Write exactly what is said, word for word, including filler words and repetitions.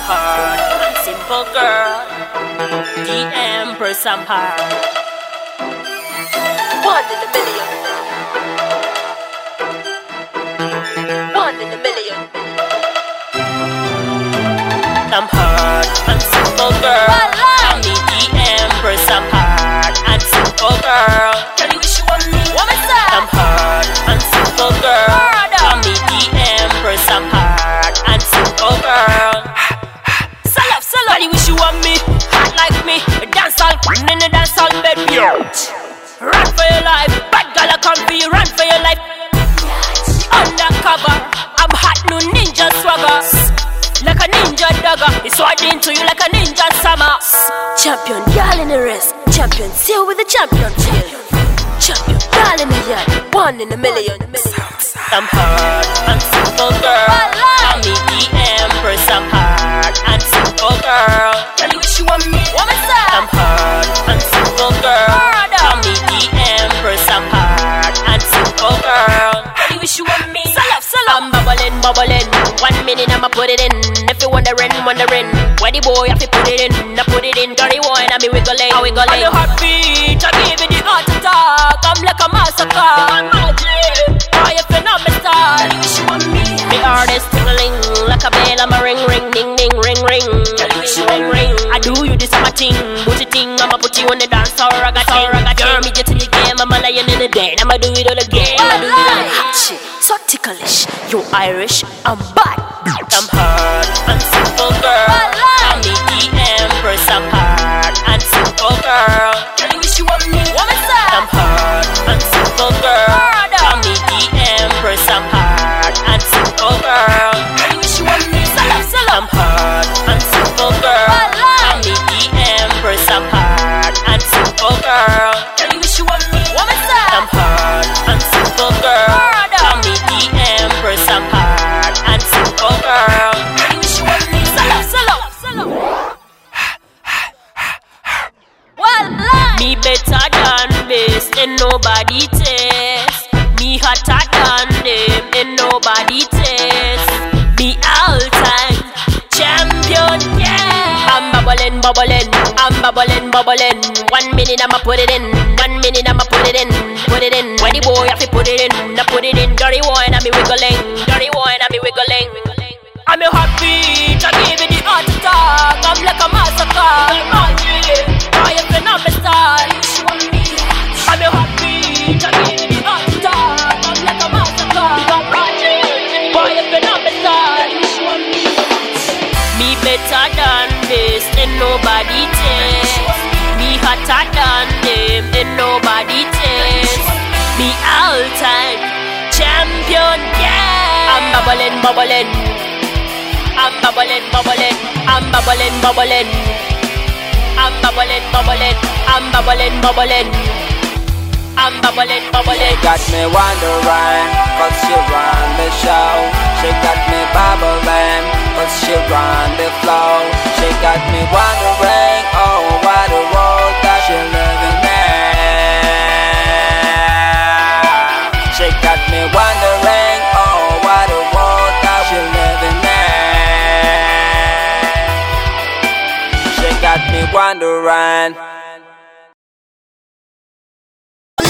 hard and simple girl, the Empress I'm hard. One in a million. One in a million. I'm hard and simple girl. I'm the Empress I'm hard and simple girl. Tell you wish you want me. What me say? I'm hard and simple girl. I'm the Empress I'm hard and simple girl. Salaf, salaf. Tell you wish you want me. Hot like me. Dance all in the dance all bed. Run for your life. Bad girl I come for you. Run for your life. Undercover. I'm hot new ninja swagger. Like a ninja dagger, it's sword into you like a ninja summer. Champion, y'all in the rest. Champion, seal with the champion feel. Champion, y'all in the yard. One in a million. I'm hard and simple girl. I'm the Empress, I'm hard and simple girl. Tell you wish you want me. What me say? I'm hard and simple girl. I'm the Empress, I'm hard and simple girl. Tell you wish you want me. Salaf, salaf. I'm bubbling, bubbling. One minute I'ma put it in. If you wondering, wondering where the boy have to put it in, I put it in. Dirty wine, I be wiggling, I wiggling. On the heartbeat, I give it the heart attack. I'm like a massacre. I'm magic. Why you feel not my star? You wish you want me. The artist tingling like a bell. I'm a ring, ring, ding, ding, ring, ring. Ring, ring. I do you this my thing, booty thing. I'ma put you on the dance floor. I got you, I got you. You're me just in the game. I'm a lion in the den. I'ma do it all again. I'ma do it all again. Hot shit, so ticklish. You Irish, I'm bad. I'm hard and simple girl. I'm the Empress, I'm hard and simple girl. Tell you wish you want me. What me say? I'm hard and simple girl. I'm the Empress, I'm hard and simple girl. Tell you wish you want me. Salaf, salaf. I'm hard and simple girl. I'm the Empress, I'm hard and simple girl. Tell you wish you want me. What me say? I'm hard and simple girl. I'm the Empress, I'm hard and simple girl. Tell you wish you want me. Salaf, salaf, salaf. Well, me better than this, and nobody taste. Me hotter than them, and nobody taste. Me all time champion, yeah. I'm bubbling, bubbling, I'm bubbling, bubbling. One minute I'ma put it in, one minute I'ma put it in, put it in. When the boy have to put it in, I put it in. Dirty wine, I be wiggling, dirty wine, I be wiggling. I'm a heartbeat, I give it the heart attack. I'm like a massacre. I'm magic. Why you feel not my star? I'm a heartbeat, I give it the heart attack. I'm like a massacre. I'm magic. Why you feel not my star? Me better than this, and nobody taste. Me hotter than them, and nobody taste. Me all time champion, yeah. I'm bubbling, bubbling. I'm bubbling, bubbling. I'm bubbling, bubbling. I'm bubbling, bubbling. I'm bubbling, bubbling. I'm bubbling, bubbling. She got me wondering, cause she run the show. She got me bubbling, cause she run the flow. She got me wondering, oh, what a world that she living in. She got me wondering, oh, what a world that she living in. She got me wondering.